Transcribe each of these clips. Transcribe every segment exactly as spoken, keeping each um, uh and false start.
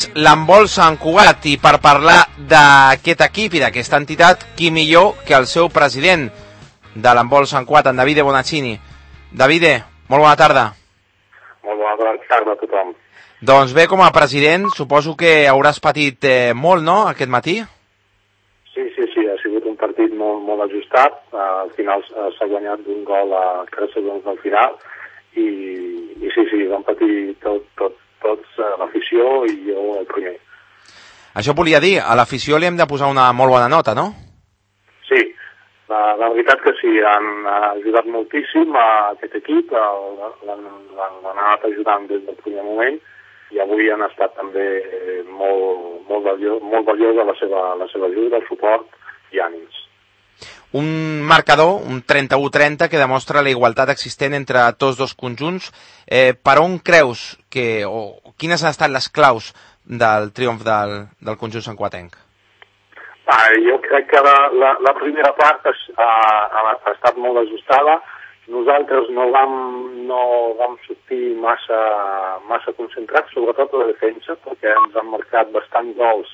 ets l'handbol Sant Cugat i per parlar d'aquest equip i d'aquesta entitat, qui millor que el seu president de l'handbol Sant Cugat, en Davide Bonaccini. Davide, molt bona tarda. Molt bona tarda a tothom. Doncs bé, com a president, suposo que hauràs patit eh, molt, no?, aquest matí? Sí, sí, sí, ha sigut un partit molt, molt ajustat. Uh, al final uh, s'ha guanyat d'un gol a tres segons del final i, i sí, sí, vam patir tot, tot, tots uh, l'afició i jo el primer. Això volia dir, a l'afició li hem de posar una molt bona nota, no? Sí, la, la veritat que sí, han ajudat moltíssim a aquest equip, l'han anat ajudant des del primer moment i avui han estat també molt, molt, valiós, molt valiosa la seva, la seva ajuda, suport i ànims. Un marcador, un trenta-u trenta, que demostra la igualtat existent entre tots dos conjunts. Eh, per on creus que, o quines han estat les claus del triomf del, del conjunt santcugatenc? Ah, jo crec que la, la, la primera part ha, ha, ha estat molt ajustada. Nosaltres no vam, no vam sortir massa, massa concentrats, sobretot a la defensa, perquè ens han marcat bastant gols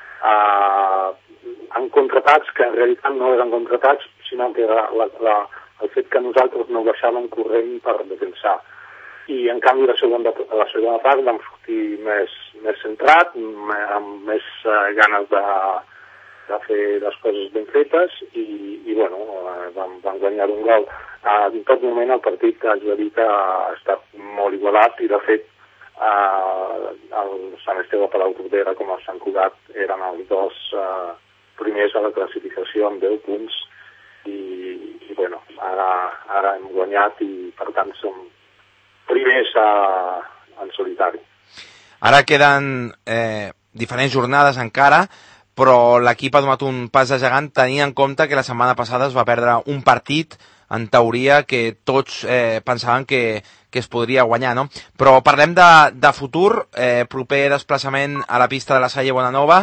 eh, en contratats, que en realitat no eren contratats, sinó que era la, la, el fet que nosaltres no baixàvem corrent per defensar. I en canvi la segona, la segona part vam sortir més, més centrat, amb més eh, ganes de de fer les coses ben fetes i, i bueno, vam, vam guanyar un gol. Uh, en tot moment el partit, que haig de dir que ha estat molt igualat i de fet uh, el Sant Esteve Palautordera com el Sant Cugat eren els dos uh, primers a la classificació amb deu punts i, i bueno, ara, ara hem guanyat i per tant som primers uh, en solitari. Ara queden eh, diferents jornades encara, però l'equip ha donat un pas de gegant tenint en compte que la setmana passada es va perdre un partit, en teoria, que tots eh, pensaven que, que es podria guanyar, no? Però parlem de, de futur, eh, proper desplaçament a la pista de la Salle Bonanova.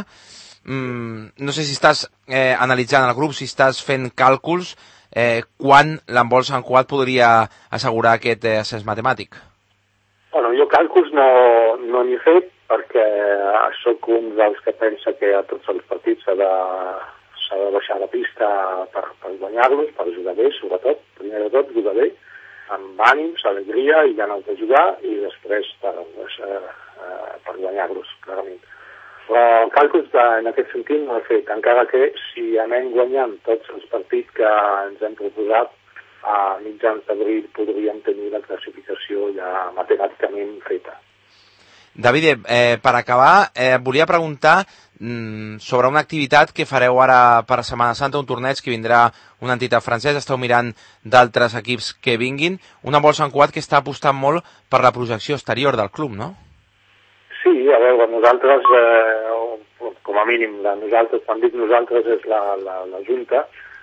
Mm, no sé si estàs eh, analitzant el grup, si estàs fent càlculs, eh, quan l'handbol Sant Cugat podria assegurar aquest eh, ascens matemàtic? Bueno, jo càlculs no, no n'hi he fet, perquè sóc un dels que pensa que a tots els partits s'ha de, s'ha de baixar la pista per, per guanyar-los, per jugar bé, sobretot, primer de tot, jugar bé, amb ànims, alegria i ganes de jugar, i després per, eh, per guanyar-los, clarament. Però càlculs de, en aquest sentit no he fet, encara que si anem guanyant tots els partits que ens hem proposat, a mitjans d'abril podríem tenir la classificació ja matemàticament feta. Davide, eh, per acabar, eh, volia preguntar mm, sobre una activitat que fareu ara per Setmana Santa, un torneig que vindrà una entitat francesa, esteu mirant d'altres equips que vinguin, un handbol Sant Cugat que està apostant molt per la projecció exterior del club, no? Sí, a veure, nosaltres, eh, com a mínim, la, nosaltres, quan dic nosaltres és la, la, la Junta,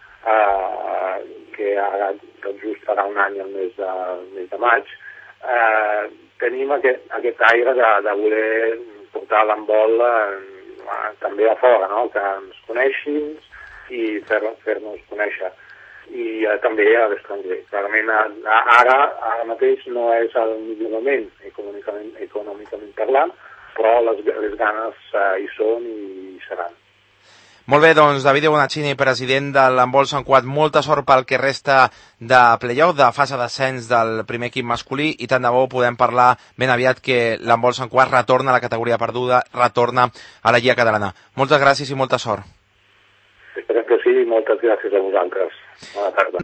eh, que ara tot just farà un any el mes de, el mes de maig, eh, tenim aquest, aquest aire de, de voler portar l'handbol eh, també a fora, no? Que ens coneixin i fer-nos fer conèixer. I eh, també a l'estranger. Clarament ara, ara mateix no és el millor moment econòmicament, econòmicament parlant, però les, les ganes eh, hi són i hi seran. Molt bé, doncs, Davide Bonaccini, president de l'handbol Sant Cugat, molta sort pel que resta de playoff, de fase d'ascens del primer equip masculí, i tant de bo podem parlar ben aviat que l'handbol Sant Cugat retorna a la categoria perduda, retorna a la Lliga Catalana. Moltes gràcies i molta sort. Esperem que sí, i moltes gràcies a vosaltres. Bona tarda.